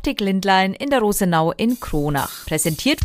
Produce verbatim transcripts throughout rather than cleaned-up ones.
Optik-Lindlein in der Rosenau in Kronach. Präsentiert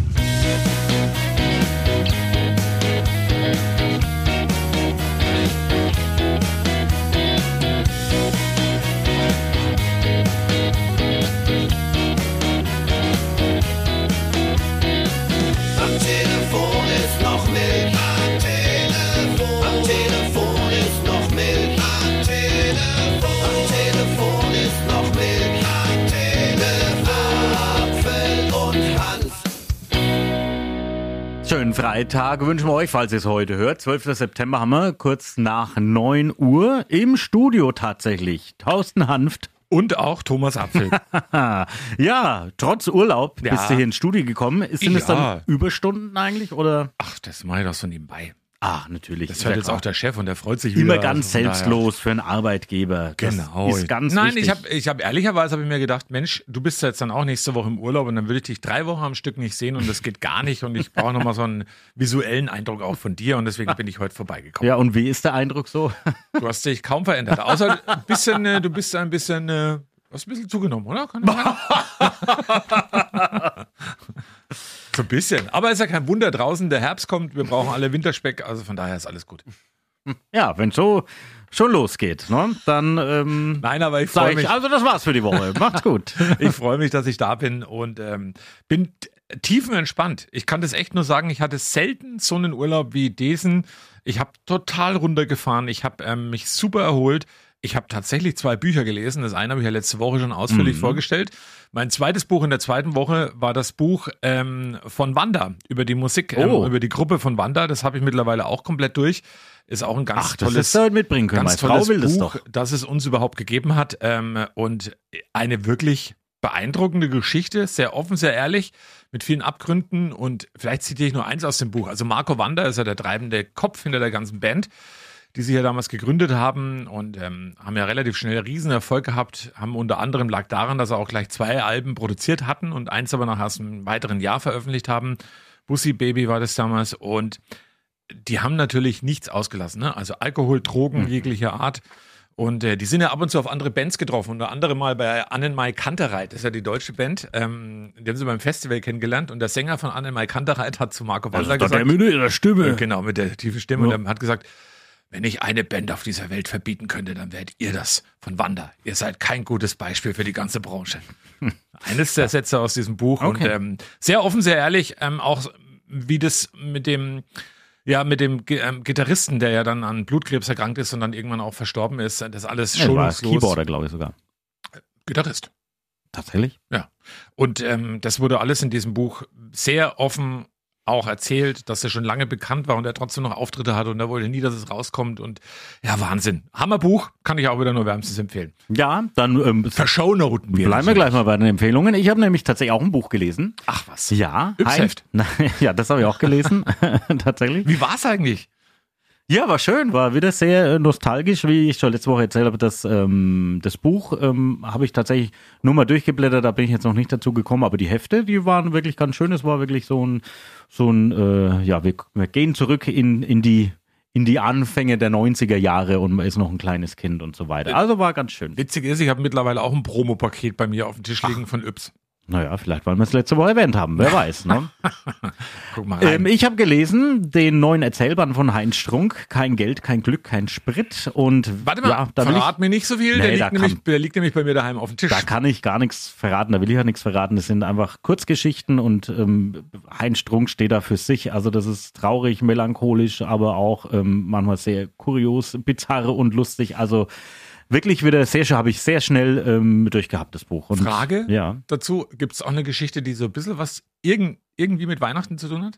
Schönen Freitag wünschen wir euch, falls ihr es heute hört. zwölften September haben wir kurz nach neun Uhr im Studio tatsächlich Thorsten Hanft. Und auch Thomas Apfel. Ja, trotz Urlaub Ja. bist du hier ins Studio gekommen. Sind Ja. es dann Überstunden eigentlich oder? Ach, das mache ich doch so nebenbei. Ah, natürlich. Das Ist hört ja jetzt klar. auch der Chef und der freut sich Immer wieder. ganz Also von daher- selbstlos für einen Arbeitgeber. Das Genau. ist ganz Nein, wichtig. ich habe ich hab ehrlicherweise habe ich mir gedacht, Mensch, du bist jetzt dann auch nächste Woche im Urlaub und dann würde ich dich drei Wochen am Stück nicht sehen und das geht gar nicht und ich brauche nochmal so einen visuellen Eindruck auch von dir und deswegen bin ich heute vorbeigekommen. Ja, und wie ist der Eindruck so? Du hast dich kaum verändert, außer ein bisschen, äh, du bist ein bisschen, äh, du hast ein bisschen zugenommen, oder? Kann das sein? So ein bisschen. Aber ist ja kein Wunder, draußen der Herbst kommt, wir brauchen alle Winterspeck, also von daher ist alles gut. Ja, wenn so schon losgeht, ne? Dann ähm, Nein, aber ich sag freue ich, mich. also das war's für die Woche. Macht's gut. Ich freue mich, dass ich da bin und ähm, bin t- tiefenentspannt. Ich kann das echt nur sagen, ich hatte selten so einen Urlaub wie diesen. Ich habe total runtergefahren, ich habe ähm, mich super erholt. Ich habe tatsächlich zwei Bücher gelesen. Das eine habe ich ja letzte Woche schon ausführlich Mhm. vorgestellt. Mein zweites Buch in der zweiten Woche war das Buch ähm, von Wanda über die Musik, ähm, Oh. über die Gruppe von Wanda. Das habe ich mittlerweile auch komplett durch. Ist auch ein ganz Ach, das tolles hättest du heute mitbringen können. ganz Meine Frau tolles will das Buch, doch. das es uns überhaupt gegeben hat. Ähm, und eine wirklich beeindruckende Geschichte, sehr offen, sehr ehrlich, mit vielen Abgründen. Und vielleicht zitiere ich nur eins aus dem Buch. Also Marco Wanda ist ja der treibende Kopf hinter der ganzen Band, die sie ja damals gegründet haben und ähm, haben ja relativ schnell Riesenerfolg gehabt. Haben unter anderem, lag daran, dass sie auch gleich zwei Alben produziert hatten und eins aber nach erst einem weiteren Jahr veröffentlicht haben. Bussi Baby war das damals und die haben natürlich nichts ausgelassen, ne? Also Alkohol, Drogen jeglicher Art. Und äh, die sind ja ab und zu auf andere Bands getroffen. Unter anderem mal bei Annenmai Kantereit, das ist ja die deutsche Band. Ähm, die haben sie beim Festival kennengelernt. Und der Sänger von Annenmai Kantereit hat zu Marco Wanda gesagt, mit ihrer Stimme. äh, genau, mit der tiefen Stimme, Ja. und er hat gesagt, wenn ich eine Band auf dieser Welt verbieten könnte, dann wärt ihr das von Wanda. Ihr seid kein gutes Beispiel für die ganze Branche. Eines der Sätze aus diesem Buch. Und Okay. ähm, sehr offen, sehr ehrlich, ähm, auch wie das mit dem Ja, mit dem G- ähm, Gitarristen, der ja dann an Blutkrebs erkrankt ist und dann irgendwann auch verstorben ist, das alles Ja, war schonungslos. Keyboarder, glaube ich sogar. Gitarrist. Tatsächlich? Ja. Und ähm, das wurde alles in diesem Buch sehr offen auch erzählt, dass er schon lange bekannt war und er trotzdem noch Auftritte hatte und er wollte nie, dass es rauskommt. Und ja, Wahnsinn. Hammerbuch, kann ich auch wieder nur wärmstens empfehlen. Ja, dann ähm, Verschaunoten wir. bleiben wir gleich mal bei den Empfehlungen. Ich habe nämlich tatsächlich auch ein Buch gelesen. Ach was. Ja. Yps-Heft. Ein- Ja, das habe ich auch gelesen. Tatsächlich. Wie war's eigentlich? Ja, war schön, war wieder sehr äh, nostalgisch, wie ich schon letzte Woche erzählt habe. Das, ähm, das Buch ähm, habe ich tatsächlich nur mal durchgeblättert, da bin ich jetzt noch nicht dazu gekommen, aber die Hefte, die waren wirklich ganz schön. Es war wirklich so ein, so ein äh, ja, wir, wir gehen zurück in, in, die, in die Anfänge der neunziger Jahre und man ist noch ein kleines Kind und so weiter. Also war ganz schön. Witzig ist, ich habe mittlerweile auch ein Promopaket bei mir auf dem Tisch liegen von Yps. Naja, vielleicht, weil wir es letzte Woche erwähnt haben, wer weiß. Ne? Guck mal rein. Ähm, ich habe gelesen, den neuen Erzählband von Heinz Strunk, Kein Geld, kein Glück, kein Sprit. Und Warte mal, ja, da will ich, verrat mir nicht so viel, Nee, der, da liegt nämlich, kann- der liegt nämlich bei mir daheim auf dem Tisch. da kann ich gar nichts verraten, da will ich ja nichts verraten. Das sind einfach Kurzgeschichten und ähm, Heinz Strunk steht da für sich. Also das ist traurig, melancholisch, aber auch ähm, manchmal sehr kurios, bizarr und lustig. Also wirklich wieder sehr schön, habe ich sehr schnell ähm, durchgehabt, das Buch. Und, Frage Ja. dazu, gibt es auch eine Geschichte, die so ein bisschen was irgend, irgendwie mit Weihnachten zu tun hat?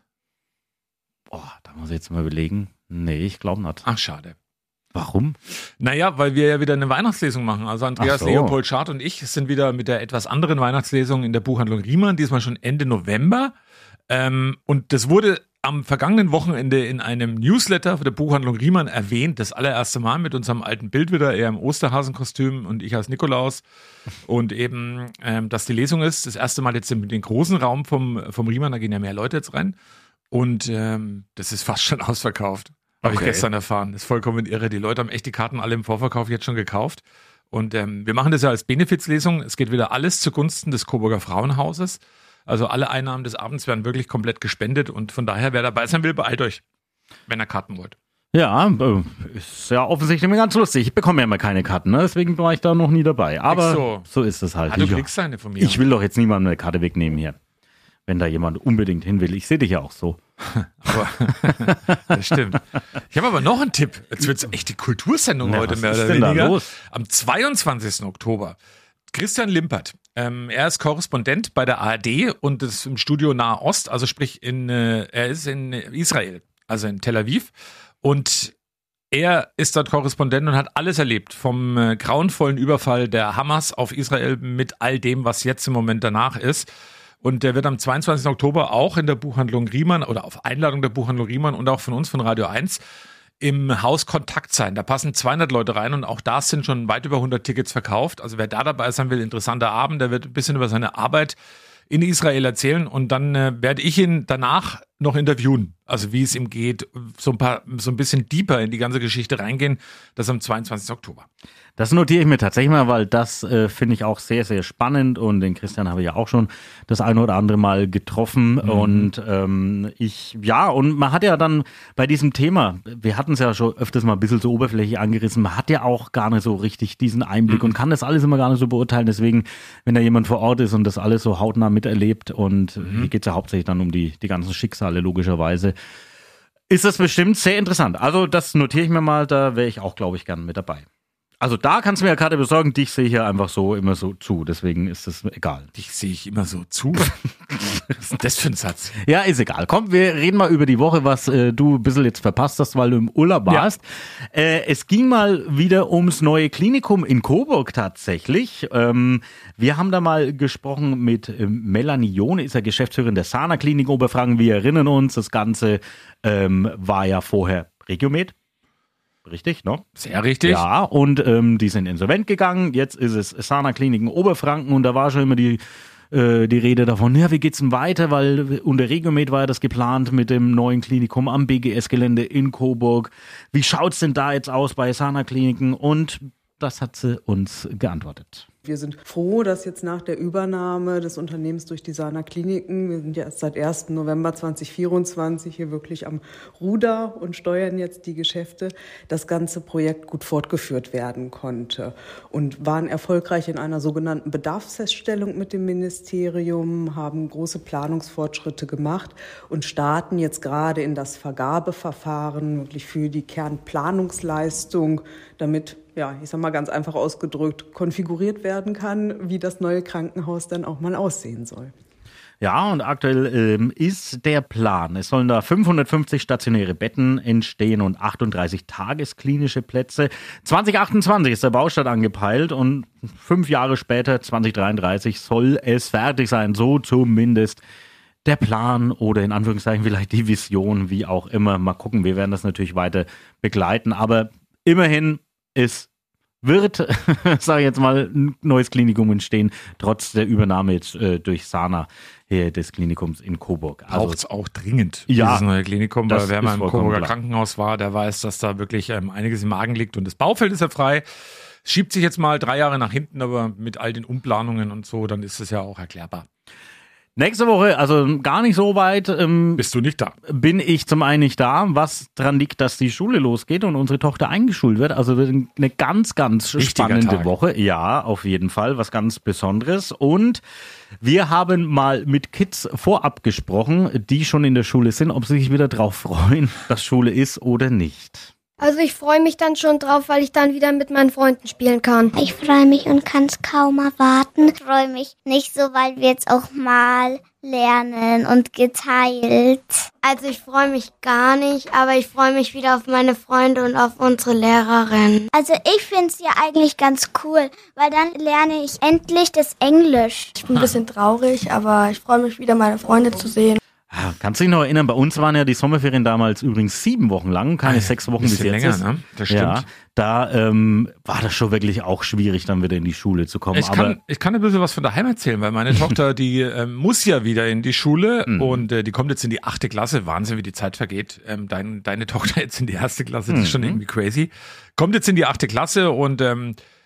Boah, da muss ich jetzt mal überlegen. Nee, ich glaube nicht. Ach, schade. Warum? Naja, weil wir ja wieder eine Weihnachtslesung machen. Also Andreas Ach so. Leopold Schad und ich sind wieder mit der etwas anderen Weihnachtslesung in der Buchhandlung Riemann, diesmal schon Ende November. Ähm, und das wurde am vergangenen Wochenende in einem Newsletter der Buchhandlung Riemann erwähnt, das allererste Mal mit unserem alten Bild wieder, er im Osterhasenkostüm und ich als Nikolaus. Und eben, ähm, dass die Lesung ist, das erste Mal jetzt in den großen Raum vom, vom Riemann, da gehen ja mehr Leute jetzt rein. Und ähm, das ist fast schon ausverkauft. Habe Okay. ich gestern erfahren. Das ist vollkommen irre. Die Leute haben echt die Karten alle im Vorverkauf jetzt schon gekauft. Und ähm, wir machen das ja als Benefizlesung. Es geht wieder alles zugunsten des Coburger Frauenhauses. Also alle Einnahmen des Abends werden wirklich komplett gespendet. Und von daher, wer dabei sein will, beeilt euch, wenn ihr Karten wollt. Ja, ist ja offensichtlich ganz lustig. Ich bekomme ja immer keine Karten, ne? Deswegen war ich da noch nie dabei. Aber so, so ist es halt. Ah, du kriegst eine von mir. Ich will doch jetzt niemandem eine Karte wegnehmen hier. Wenn da jemand unbedingt hin will. Ich sehe dich ja auch so. Aber, das stimmt. Ich habe aber noch einen Tipp. Jetzt wird es echt die Kultursendung Na, heute mehr was oder ist denn da weniger. los? Am zweiundzwanzigsten Oktober. Christian Limpert. Ähm, er ist Korrespondent bei der A R D und ist im Studio Nahe Ost. Also sprich, in, äh, er ist in Israel, also in Tel Aviv. Und er ist dort Korrespondent und hat alles erlebt. Vom äh, grauenvollen Überfall der Hamas auf Israel mit all dem, was jetzt im Moment danach ist. Und der wird am zweiundzwanzigsten Oktober auch in der Buchhandlung Riemann oder auf Einladung der Buchhandlung Riemann und auch von uns von Radio eins im Haus Kontakt sein. Da passen zweihundert Leute rein und auch da sind schon weit über hundert Tickets verkauft. Also wer da dabei sein will, interessanter Abend. Der wird ein bisschen über seine Arbeit in Israel erzählen und dann äh, werde ich ihn danach noch interviewen. Also wie es ihm geht, so ein paar, so ein bisschen deeper in die ganze Geschichte reingehen. Das ist am zweiundzwanzigsten Oktober. Das notiere ich mir tatsächlich mal, weil das äh, finde ich auch sehr, sehr spannend und den Christian habe ich ja auch schon das eine oder andere Mal getroffen mhm. und ähm, ich, ja, und man hat ja dann bei diesem Thema, wir hatten es ja schon öfters mal ein bisschen so oberflächlich angerissen, man hat ja auch gar nicht so richtig diesen Einblick mhm. und kann das alles immer gar nicht so beurteilen, deswegen, wenn da jemand vor Ort ist und das alles so hautnah miterlebt und mhm. hier geht es ja hauptsächlich dann um die, die ganzen Schicksale logischerweise, ist das bestimmt sehr interessant. Also das notiere ich mir mal, da wäre ich auch, glaube ich, gerne mit dabei. Also da kannst du mir eine Karte besorgen, dich sehe ich ja einfach so immer so zu, deswegen ist das egal. Dich sehe ich immer so zu? Was ist denn das für ein Satz? Ja, ist egal. Komm, wir reden mal über die Woche, was äh, du ein bisschen jetzt verpasst hast, weil du im Urlaub warst. Ja. Äh, es ging mal wieder ums neue Klinikum in Coburg tatsächlich. Ähm, wir haben da mal gesprochen mit äh, Melanie John, ist ja Geschäftsführerin der Sana Klinik Oberfranken. Wir erinnern uns, das Ganze ähm, war ja vorher Regiomed. Richtig, ne? Sehr richtig. Ja, und ähm, die sind insolvent gegangen. Jetzt ist es Sana Kliniken Oberfranken und da war schon immer die äh, die Rede davon, ja, wie geht's denn weiter? Weil unter Regiomed war ja das geplant mit dem neuen Klinikum am B G S-Gelände in Coburg. Wie schaut's denn da jetzt aus bei Sana Kliniken? Und das hat sie uns geantwortet. Wir sind froh, dass jetzt nach der Übernahme des Unternehmens durch die Sana Kliniken, wir sind ja erst seit ersten November zweitausendvierundzwanzig hier wirklich am Ruder und steuern jetzt die Geschäfte, das ganze Projekt gut fortgeführt werden konnte und waren erfolgreich in einer sogenannten Bedarfsfeststellung mit dem Ministerium, haben große Planungsfortschritte gemacht und starten jetzt gerade in das Vergabeverfahren wirklich für die Kernplanungsleistung, damit, ja, ich sag mal ganz einfach ausgedrückt, konfiguriert werden kann, wie das neue Krankenhaus dann auch mal aussehen soll. Ja, und aktuell ähm, ist der Plan, es sollen da fünfhundertfünfzig stationäre Betten entstehen und achtunddreißig tagesklinische Plätze. zwanzig achtundzwanzig ist der Baustart angepeilt und fünf Jahre später, zwanzig dreiunddreißig, soll es fertig sein, so zumindest der Plan oder in Anführungszeichen vielleicht die Vision, wie auch immer. Mal gucken, wir werden das natürlich weiter begleiten, aber immerhin, es wird, sage ich jetzt mal, ein neues Klinikum entstehen, trotz der Übernahme jetzt äh, durch Sana äh, des Klinikums in Coburg. Also, braucht es auch dringend, ja, dieses neue Klinikum, weil wer mal im Coburger klar. Krankenhaus war, der weiß, dass da wirklich ähm, einiges im Magen liegt und das Baufeld ist ja frei. Schiebt sich jetzt mal drei Jahre nach hinten, aber mit all den Umplanungen und so, dann ist es ja auch erklärbar. Nächste Woche, also gar nicht so weit, ähm, bist du nicht da? Bin ich zum einen nicht da, was dran liegt, dass die Schule losgeht und unsere Tochter eingeschult wird. Also wird eine ganz, ganz Wichtiger spannende Tag. Woche. Ja, auf jeden Fall, was ganz Besonderes. Und wir haben mal mit Kids vorab gesprochen, die schon in der Schule sind, ob sie sich wieder drauf freuen, dass Schule ist oder nicht. Also ich freue mich dann schon drauf, weil ich dann wieder mit meinen Freunden spielen kann. Ich freue mich und kann es kaum erwarten. Ich freue mich nicht so, weil wir jetzt auch mal lernen und geteilt. Also ich freue mich gar nicht, aber ich freue mich wieder auf meine Freunde und auf unsere Lehrerin. Also ich finde es ja eigentlich ganz cool, weil dann lerne ich endlich das Englisch. Ich bin ein bisschen traurig, aber ich freue mich wieder, meine Freunde zu sehen. Kannst du dich noch erinnern, bei uns waren ja die Sommerferien damals übrigens sieben Wochen lang, keine ah, sechs Wochen bis jetzt länger, ist. Ne? Das stimmt. Ja, da ähm, war das schon wirklich auch schwierig, dann wieder in die Schule zu kommen. Ich, Aber kann, ich kann ein bisschen was von daheim erzählen, weil meine Tochter, die ähm, muss ja wieder in die Schule mhm. und äh, die kommt jetzt in die achte Klasse. Wahnsinn, wie die Zeit vergeht. Ähm, dein, deine Tochter jetzt in die erste Klasse, das ist schon irgendwie crazy. Kommt jetzt in die achte Klasse und ähm,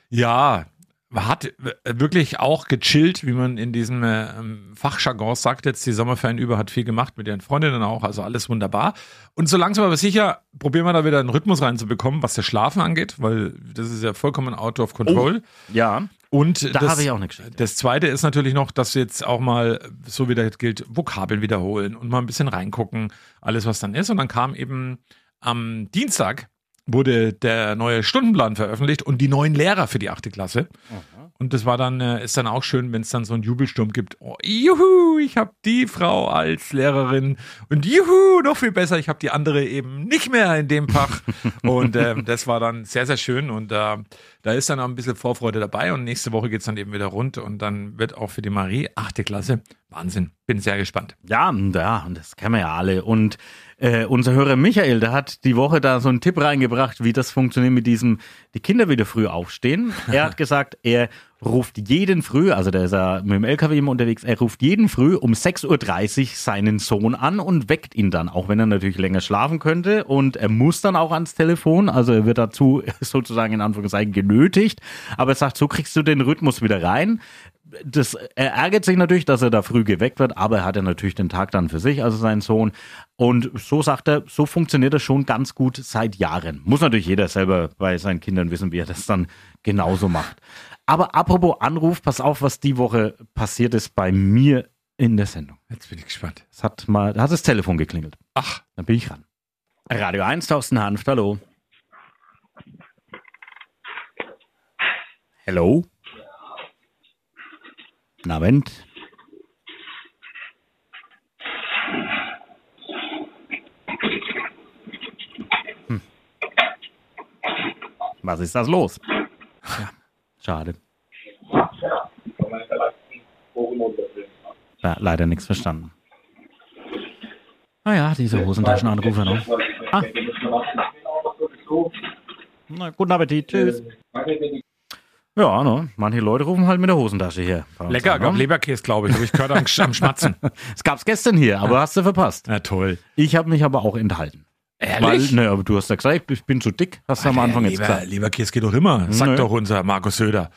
Ja, hat wirklich auch gechillt, wie man in diesem äh, Fachjargon sagt, jetzt die Sommerferien über, hat viel gemacht mit ihren Freundinnen auch, also alles wunderbar. Und so langsam aber sicher probieren wir da wieder einen Rhythmus reinzubekommen, was das Schlafen angeht, weil das ist ja vollkommen out of control. Oh, ja. Und da das, habe ich auch eine Geschichte. Das Zweite ist natürlich noch, dass jetzt auch mal, so wie das gilt, Vokabeln wiederholen und mal ein bisschen reingucken, alles was dann ist. Und dann kam eben am Dienstag wurde der neue Stundenplan veröffentlicht und die neuen Lehrer für die achte Klasse. Aha. Und das war dann, ist dann auch schön, wenn es dann so einen Jubelsturm gibt. Oh, juhu, ich habe die Frau als Lehrerin und juhu, noch viel besser, ich habe die andere eben nicht mehr in dem Fach. Und ähm, das war dann sehr, sehr schön und äh, da ist dann auch ein bisschen Vorfreude dabei und nächste Woche geht es dann eben wieder rund und dann wird auch für die Marie achte Klasse Wahnsinn. Bin sehr gespannt. Ja, ja, das kennen wir ja alle. Und äh, unser Hörer Michael, der hat die Woche da so einen Tipp reingebracht, wie das funktioniert mit diesem, die Kinder wieder früh aufstehen. Er hat gesagt, er ruft jeden früh, also der ist ja mit dem L K W immer unterwegs, er ruft jeden früh um sechs Uhr dreißig seinen Sohn an und weckt ihn dann, auch wenn er natürlich länger schlafen könnte. Und er muss dann auch ans Telefon, also er wird dazu sozusagen in Anführungszeichen genötigt. Aber er sagt, so kriegst du den Rhythmus wieder rein. Das, er ärgert sich natürlich, dass er da früh geweckt wird, aber er hat ja natürlich den Tag dann für sich, also seinen Sohn. Und so sagt er, so funktioniert das schon ganz gut seit Jahren. Muss natürlich jeder selber bei seinen Kindern wissen, wie er das dann genauso macht. Aber apropos Anruf, pass auf, was die Woche passiert ist bei mir in der Sendung. Jetzt bin ich gespannt. Es hat mal, da hat das Telefon geklingelt. Ach. Dann bin ich ran. Radio eins, Thorsten Hanft, hallo. Hello. Guten Abend. Hm. Was ist das los? Ja, schade. Ja, leider nichts verstanden. Ah ja, diese Hosentaschenanrufe noch. Ah. Na, guten Appetit, tschüss. Ja, ne? Manche Leute rufen halt mit der Hosentasche hier. Lecker, gab Leberkäse, glaube ich. Habe ich gehört am, am Schmatzen. Es gab's gestern hier, aber hast du verpasst. Na toll. Ich habe mich aber auch enthalten. Ehrlich? Weil, ne, aber du hast ja gesagt, ich bin zu dick, hast du am Anfang jetzt Leber, gesagt. Leberkäse geht doch immer, sagt Nö. doch unser Markus Söder.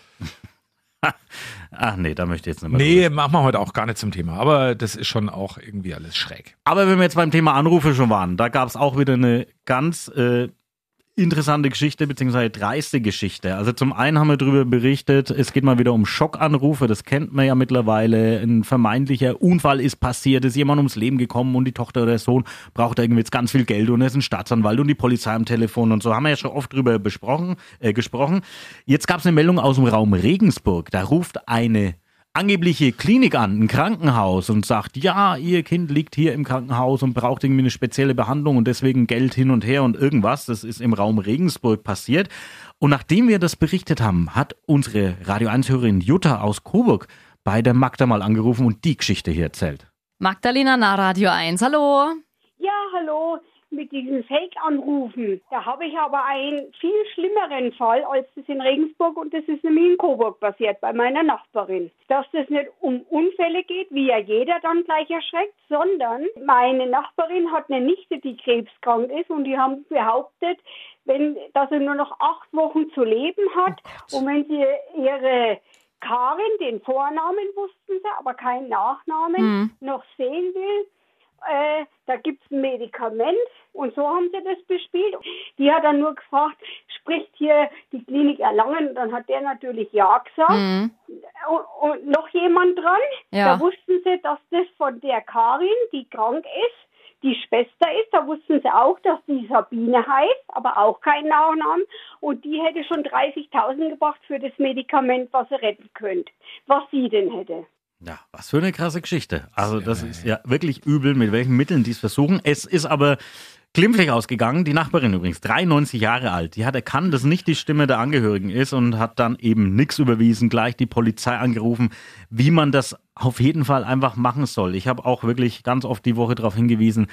Ach nee, da möchte ich jetzt nicht mehr. Nee, drüber. Machen wir heute auch gar nicht zum Thema. Aber das ist schon auch irgendwie alles schräg. Aber wenn wir jetzt beim Thema Anrufe schon waren, da gab's auch wieder eine ganz äh, interessante Geschichte, beziehungsweise dreiste Geschichte. Also zum einen haben wir darüber berichtet, es geht mal wieder um Schockanrufe, das kennt man ja mittlerweile. Ein vermeintlicher Unfall ist passiert, ist jemand ums Leben gekommen und die Tochter oder der Sohn braucht irgendwie jetzt ganz viel Geld und er ist ein Staatsanwalt und die Polizei am Telefon und so. Haben wir ja schon oft drüber besprochen, äh, gesprochen. Jetzt gab es eine Meldung aus dem Raum Regensburg, da ruft eine angebliche Klinik an, ein Krankenhaus und sagt, ja, ihr Kind liegt hier im Krankenhaus und braucht irgendwie eine spezielle Behandlung und deswegen Geld hin und her und irgendwas. Das ist im Raum Regensburg passiert. Und nachdem wir das berichtet haben, hat unsere Radio eins-Hörerin Jutta aus Coburg bei der Magda mal angerufen und die Geschichte hier erzählt. Magdalena nach Radio eins, hallo. Ja, hallo. Mit diesen Fake-Anrufen. Da habe ich aber einen viel schlimmeren Fall als das in Regensburg und das ist nämlich in Coburg passiert, bei meiner Nachbarin. Dass das nicht um Unfälle geht, wie ja jeder dann gleich erschreckt, sondern meine Nachbarin hat eine Nichte, die krebskrank ist und die haben behauptet, wenn, dass sie nur noch acht Wochen zu leben hat oh und wenn sie ihre Karin, den Vornamen wussten sie, aber keinen Nachnamen, hm. noch sehen will, Äh, da gibt es ein Medikament und so haben sie das bespielt. Die hat dann nur gefragt, spricht hier die Klinik Erlangen? Und dann hat der natürlich ja gesagt. Mhm. Und, und noch jemand dran, ja. Da wussten sie, dass das von der Karin, die krank ist, die Schwester ist. Da wussten sie auch, dass die Sabine heißt, aber auch keinen Nachnamen. Und die hätte schon dreißigtausend gebracht für das Medikament, was sie retten könnte, was sie denn hätte. Ja, was für eine krasse Geschichte. Also das ist ja wirklich übel, mit welchen Mitteln die es versuchen. Es ist aber glimpflich ausgegangen. Die Nachbarin übrigens, dreiundneunzig Jahre alt, die hat erkannt, dass nicht die Stimme der Angehörigen ist und hat dann eben nichts überwiesen, gleich die Polizei angerufen, wie man das auf jeden Fall einfach machen soll. Ich habe auch wirklich ganz oft die Woche darauf hingewiesen,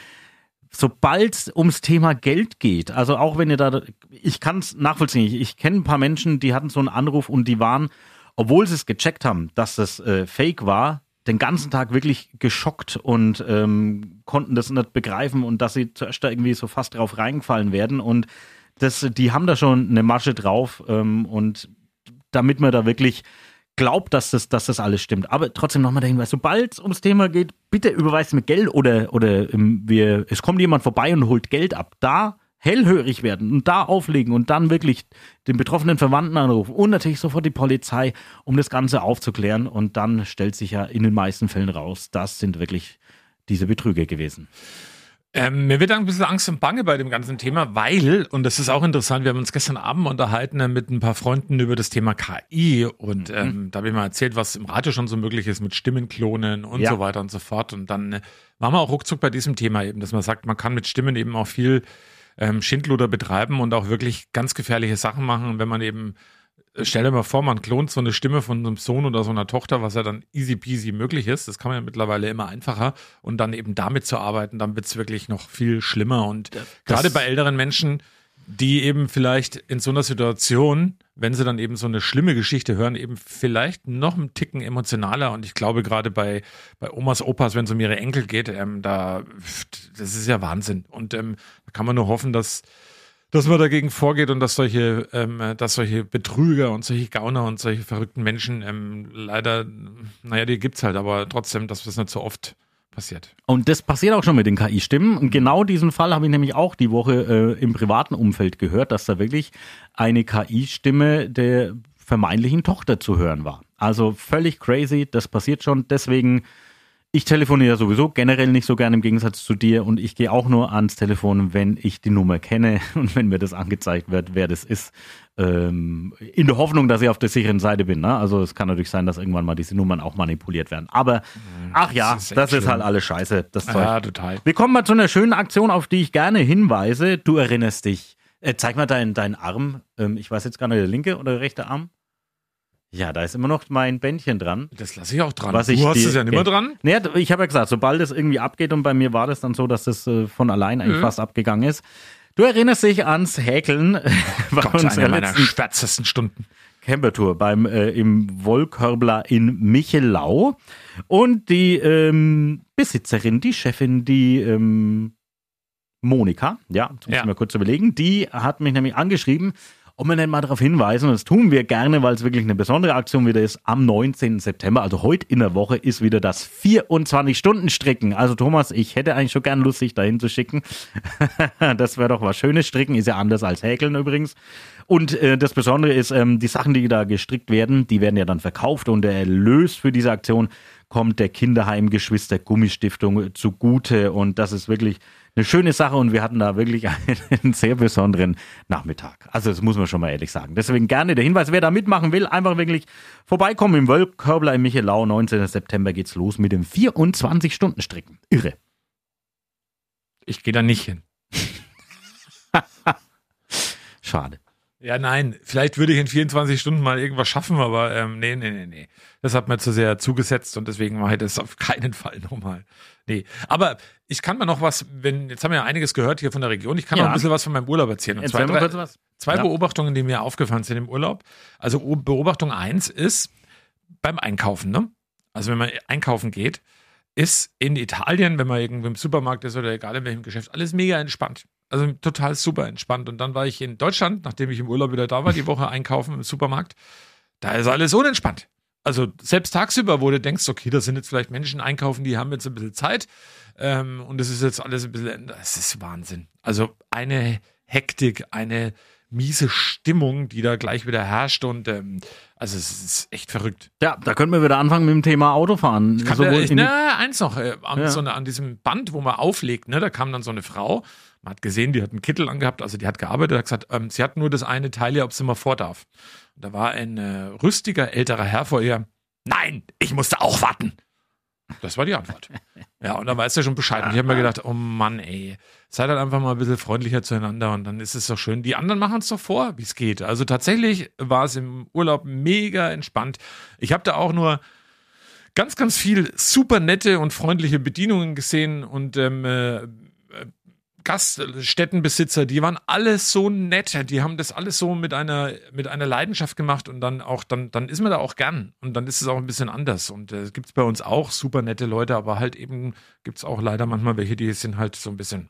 sobald es ums Thema Geld geht, also auch wenn ihr da, ich kann es nachvollziehen, ich, ich kenne ein paar Menschen, die hatten so einen Anruf und die waren, obwohl sie es gecheckt haben, dass das äh, Fake war, den ganzen Tag wirklich geschockt und ähm, konnten das nicht begreifen und dass sie zuerst da irgendwie so fast drauf reingefallen werden und das, die haben da schon eine Masche drauf ähm, und damit man da wirklich glaubt, dass das, dass das alles stimmt. Aber trotzdem nochmal der Hinweis, sobald es ums Thema geht, bitte überweist mir Geld oder, oder ähm, wir, es kommt jemand vorbei und holt Geld ab. Da hellhörig werden und da auflegen und dann wirklich den betroffenen Verwandten anrufen und natürlich sofort die Polizei, um das Ganze aufzuklären. Und dann stellt sich ja in den meisten Fällen raus, das sind wirklich diese Betrüger gewesen. Ähm, mir wird ein bisschen Angst und Bange bei dem ganzen Thema, weil, und das ist auch interessant, wir haben uns gestern Abend unterhalten äh, mit ein paar Freunden über das Thema K I und ähm, mhm. da habe ich mal erzählt, was im Radio schon so möglich ist mit Stimmenklonen und ja. so weiter und so fort. Und dann äh, waren wir auch ruckzuck bei diesem Thema eben, dass man sagt, man kann mit Stimmen eben auch viel ähm, Schindluder betreiben und auch wirklich ganz gefährliche Sachen machen, wenn man eben, stell dir mal vor, man klont so eine Stimme von einem Sohn oder so einer Tochter, was ja dann easy peasy möglich ist. Das kann man ja mittlerweile immer einfacher. Und dann eben damit zu arbeiten, dann wird es wirklich noch viel schlimmer. Und das gerade bei älteren Menschen, die eben vielleicht in so einer Situation, wenn sie dann eben so eine schlimme Geschichte hören, eben vielleicht noch einen Ticken emotionaler. Und ich glaube gerade bei, bei Omas, Opas, wenn es um ihre Enkel geht, ähm, da, das ist ja Wahnsinn. Und ähm, da kann man nur hoffen, dass dass man dagegen vorgeht und dass solche, ähm, dass solche Betrüger und solche Gauner und solche verrückten Menschen ähm, leider, naja, die gibt's halt, aber trotzdem, dass das nicht so oft passiert. Und das passiert auch schon mit den K I-Stimmen. Und genau diesen Fall habe ich nämlich auch die Woche äh, im privaten Umfeld gehört, dass da wirklich eine K I-Stimme der vermeintlichen Tochter zu hören war. Also völlig crazy, das passiert schon. Deswegen, ich telefoniere sowieso generell nicht so gerne im Gegensatz zu dir und ich gehe auch nur ans Telefon, wenn ich die Nummer kenne und wenn mir das angezeigt wird, wer das ist, ähm, in der Hoffnung, dass ich auf der sicheren Seite bin. Ne? Also es kann natürlich sein, dass irgendwann mal diese Nummern auch manipuliert werden. Aber ach ja, das ist, das ist halt alles scheiße, das Zeug. Ja, total. Wir kommen mal zu einer schönen Aktion, auf die ich gerne hinweise. Du erinnerst dich. Äh, zeig mal deinen, deinen Arm. Ähm, ich weiß jetzt gar nicht, der linke oder der rechte Arm? Ja, da ist immer noch mein Bändchen dran. Das lasse ich auch dran. Was du ich hast die, es ja nicht mehr dran? Nee, ich habe ja gesagt, sobald es irgendwie abgeht und bei mir war das dann so, dass das äh, von allein eigentlich mhm. fast abgegangen ist. Du erinnerst dich ans Häkeln bei Gott, unserer eine meiner letzten schwärzesten Stunden. Campertour beim äh, im Wollkörbler in Michelau. Und die ähm, Besitzerin, die Chefin, die ähm, Monika, ja, jetzt muss ich Ja. mal kurz überlegen, die hat mich nämlich angeschrieben, ob wir nicht mal darauf hinweisen, und das tun wir gerne, weil es wirklich eine besondere Aktion wieder ist, am neunzehnten September, also heute in der Woche, ist wieder das vierundzwanzig-Stunden-Stricken. Also Thomas, ich hätte eigentlich schon gern Lust, dich dahin zu schicken. Das wäre doch was Schönes. Stricken ist ja anders als Häkeln übrigens. Und äh, das Besondere ist, ähm, die Sachen, die da gestrickt werden, die werden ja dann verkauft und der Erlös für diese Aktion kommt der Kinderheimgeschwister Gummistiftung zugute und das ist wirklich eine schöne Sache und wir hatten da wirklich einen sehr besonderen Nachmittag. Also das muss man schon mal ehrlich sagen. Deswegen gerne der Hinweis, wer da mitmachen will, einfach wirklich vorbeikommen im Wollkörbler in Michelau. neunzehnten September geht's los mit dem vierundzwanzig-Stunden-Stricken. Irre. Ich gehe da nicht hin. Schade. Ja, nein, vielleicht würde ich in vierundzwanzig Stunden mal irgendwas schaffen, aber ähm, nee, nee, nee, nee. Das hat mir zu sehr zugesetzt und deswegen mache ich das auf keinen Fall nochmal. Nee, aber ich kann mal noch was, wenn, jetzt haben wir ja einiges gehört hier von der Region, ich kann Ja. noch ein bisschen was von meinem Urlaub erzählen. Und Erzähl zwei, mal kurz was. zwei Ja. Beobachtungen, die mir aufgefallen sind im Urlaub. Also Beobachtung eins ist beim Einkaufen, ne? Also wenn man einkaufen geht, ist in Italien, wenn man irgendwo im Supermarkt ist oder egal in welchem Geschäft, alles mega entspannt. Also total super entspannt. Und dann war ich in Deutschland, nachdem ich im Urlaub wieder da war, die Woche einkaufen im Supermarkt. Da ist alles unentspannt. Also selbst tagsüber, wo du denkst, okay, da sind jetzt vielleicht Menschen einkaufen, die haben jetzt ein bisschen Zeit. Ähm, und das ist jetzt alles ein bisschen, das ist Wahnsinn. Also eine Hektik, eine miese Stimmung, die da gleich wieder herrscht. Und ähm, also es ist echt verrückt. Ja, da können wir wieder anfangen mit dem Thema Autofahren. Kann Sowohl der, ich, in die- na, eins noch, äh, an, Ja. so eine, an diesem Band, wo man auflegt, ne, da kam dann so eine Frau, man hat gesehen, die hat einen Kittel angehabt, also die hat gearbeitet, hat gesagt, ähm, sie hat nur das eine Teil hier, ob sie mal vor darf. Und da war ein äh, rüstiger, älterer Herr vor ihr, nein, ich musste auch warten. Das war die Antwort. Ja, und dann weißt du schon Bescheid. Und ich habe mir gedacht, oh Mann, ey, seid halt einfach mal ein bisschen freundlicher zueinander und dann ist es doch schön. Die anderen machen es doch vor, wie es geht. Also tatsächlich war es im Urlaub mega entspannt. Ich habe da auch nur ganz, ganz viel super nette und freundliche Bedienungen gesehen und ähm, äh, Gaststättenbesitzer, die waren alles so nett, die haben das alles so mit einer mit einer Leidenschaft gemacht und dann auch, dann, dann ist man da auch gern und dann ist es auch ein bisschen anders und es äh, gibt es bei uns auch super nette Leute, aber halt eben gibt es auch leider manchmal welche, die sind halt so ein bisschen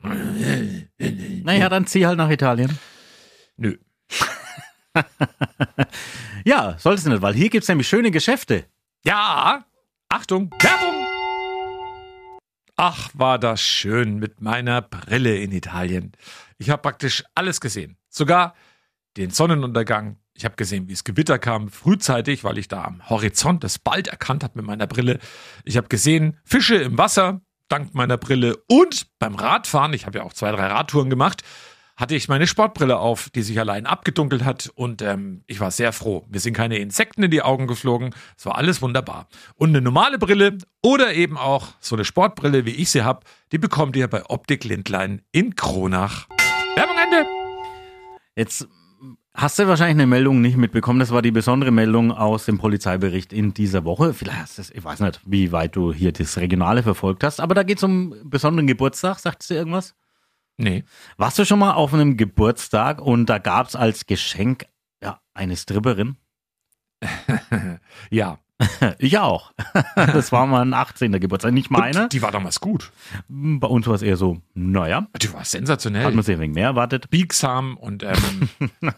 Naja, dann zieh halt nach Italien. nö. Ja, solltest du nicht, weil hier gibt es nämlich schöne Geschäfte. Ja, Achtung, Werbung! Ach, war das schön mit meiner Brille in Italien. Ich habe praktisch alles gesehen. Sogar den Sonnenuntergang. Ich habe gesehen, wie es Gewitter kam, frühzeitig, weil ich da am Horizont das bald erkannt habe mit meiner Brille. Ich habe gesehen, Fische im Wasser, dank meiner Brille. Und beim Radfahren, ich habe ja auch zwei, drei Radtouren gemacht, hatte ich meine Sportbrille auf, die sich allein abgedunkelt hat. Und ähm, ich war sehr froh. Mir sind keine Insekten in die Augen geflogen. Es war alles wunderbar. Und eine normale Brille oder eben auch so eine Sportbrille, wie ich sie habe, die bekommt ihr bei Optik Lindlein in Kronach. Werbung Ende! Jetzt hast du wahrscheinlich eine Meldung nicht mitbekommen. Das war die besondere Meldung aus dem Polizeibericht in dieser Woche. Vielleicht hast du es, ich weiß nicht, wie weit du hier das Regionale verfolgt hast, aber da geht es um einen besonderen Geburtstag. Sagt es dir irgendwas? Nee. Warst du schon mal auf einem Geburtstag und da gab es als Geschenk ja, eine Stripperin? Ja. Ich auch. Das war mal ein achtzehnter Geburtstag, nicht meine. Und die war damals gut. Bei uns war es eher so, naja. Die war sensationell. Hat man sich ein wenig mehr erwartet. Biegsam und ähm,